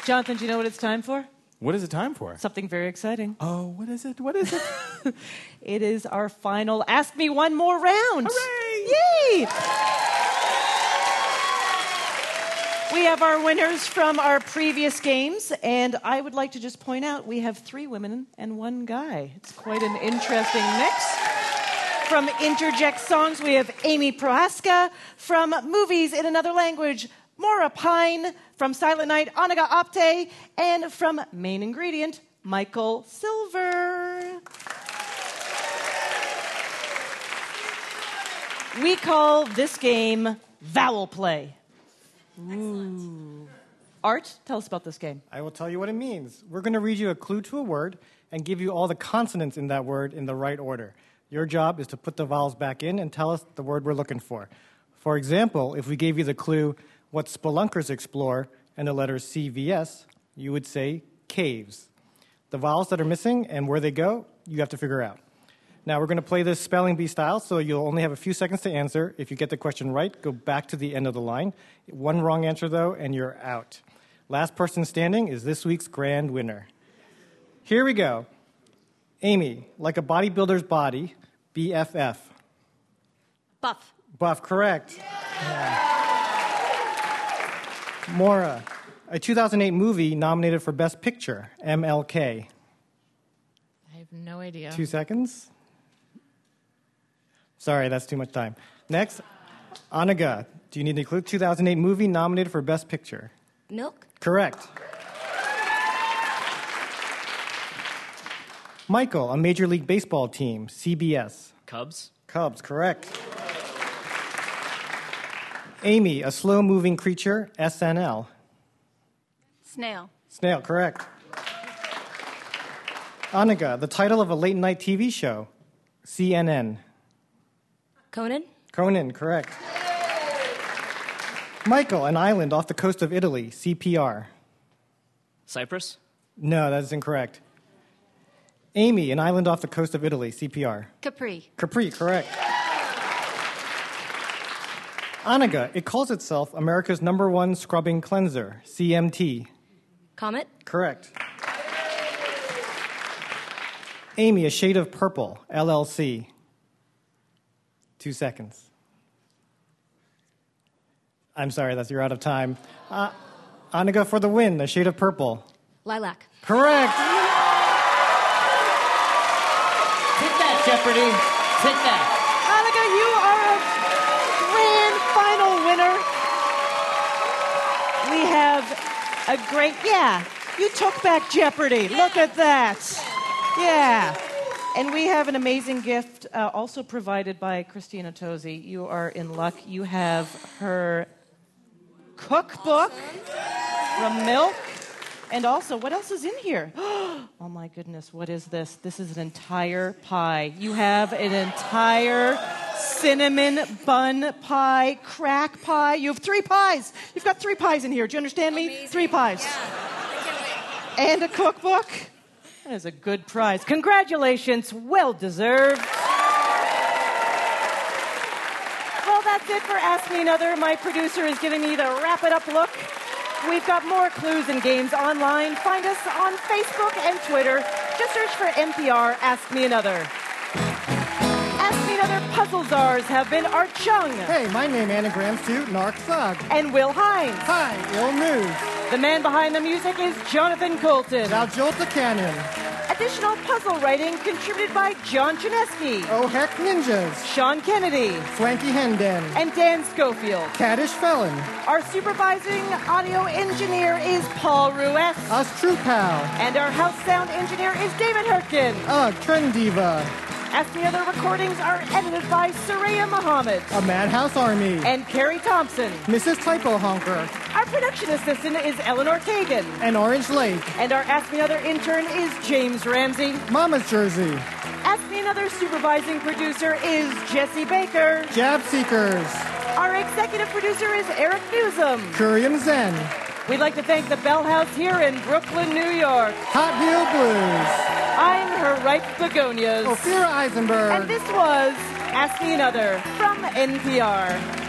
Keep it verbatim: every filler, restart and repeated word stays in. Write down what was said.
Jonathan, do you know what it's time for? What is it time for? Something very exciting. Oh, what is it? What is it? It is our final Ask Me One More round. Hooray! Yay! We have our winners from our previous games, and I would like to just point out we have three women and one guy. It's quite an interesting mix. From Interject Songs, we have Amy Prohaska. From Movies in Another Language, Maura Pine. From Silent Night, Anaga Apte. And from Main Ingredient, Michael Silver. We call this game Vowel Play. Ooh. Art, tell us about this game. I will tell you what it means. We're going to read you a clue to a word and give you all the consonants in that word in the right order. Your job is to put the vowels back in and tell us the word we're looking for. For example, if we gave you the clue, what spelunkers explore, and the letters C V S, you would say caves. The vowels that are missing and where they go, you have to figure out. Now, we're going to play this spelling bee style, so you'll only have a few seconds to answer. If you get the question right, go back to the end of the line. One wrong answer, though, and you're out. Last person standing is this week's grand winner. Here we go. Amy, like a bodybuilder's body, B F F. Buff. Buff, correct. Yeah. Maura, a two thousand eight movie nominated for Best Picture, M L K. I have no idea. Two seconds. Sorry, that's too much time. Next, Anaga, do you need a clue? two thousand eight movie nominated for Best Picture. Milk? Correct. Michael, a Major League Baseball team, C B S. Cubs? Cubs, correct. Amy, a slow-moving creature, S N L. Snail. Snail, correct. Anaga, the title of a late-night T V show, C N N. Conan? Conan, correct. Michael, an island off the coast of Italy, C P R. Cyprus? No, that is incorrect. Amy, an island off the coast of Italy, C P R. Capri. Capri, correct. Anaga, it calls itself America's number one scrubbing cleanser, C M T. Comet? Correct. Amy, a shade of purple, L L C. Two seconds. I'm sorry, that's you're out of time. Uh, Anaga for the win, a shade of purple. Lilac. Correct. Take that, Jeopardy. Take that. Anaga, you are a grand final winner. We have a great, yeah, you took back Jeopardy. Yeah. Look at that. Yeah. And we have an amazing gift uh, also provided by Christina Tosi. You are in luck. You have her cookbook awesome. From Milk. And also, what else is in here? Oh, my goodness, what is this? This is an entire pie. You have an entire cinnamon bun pie, crack pie. You have three pies. You've got three pies in here. Do you understand me? Amazing. Three pies. Yeah. And a cookbook. That is a good prize. Congratulations. Well deserved. Well, that's it for Ask Me Another. My producer is giving me the wrap it up look. We've got more clues and games online. Find us on Facebook and Twitter. Just search for N P R Ask Me Another. Ask Me Another puzzle czars have been Art Chung. Hey, my name anagrams to Narc Thug. And Will Hines. Hi, ill news. The man behind the music is Jonathan Colton. Now jolt the cannon. Additional puzzle writing contributed by John Chinesky. Oh heck ninjas. Sean Kennedy. Swanky Hendon. And Dan Schofield. Caddish felon. Our supervising audio engineer is Paul Ruess. Us true pal. And our house sound engineer is David Herkin. Ugh, trend diva. Ask Me Other recordings are edited by Saraya Muhammad. A Madhouse Army. And Carrie Thompson. Missus Typo Honker. Our production assistant is Eleanor Kagan. And Orange Lake. And our Ask Me Another intern is James Ramsey. Mama's Jersey. Ask Me Another supervising producer is Jesse Baker. Jab Seekers. Our executive producer is Eric Newsom. Curium Zen. We'd like to thank the Bell House here in Brooklyn, New York. Hot Wheel Blues. I'm her ripe begonias. Ophira Eisenberg. And this was Ask Me Another from N P R.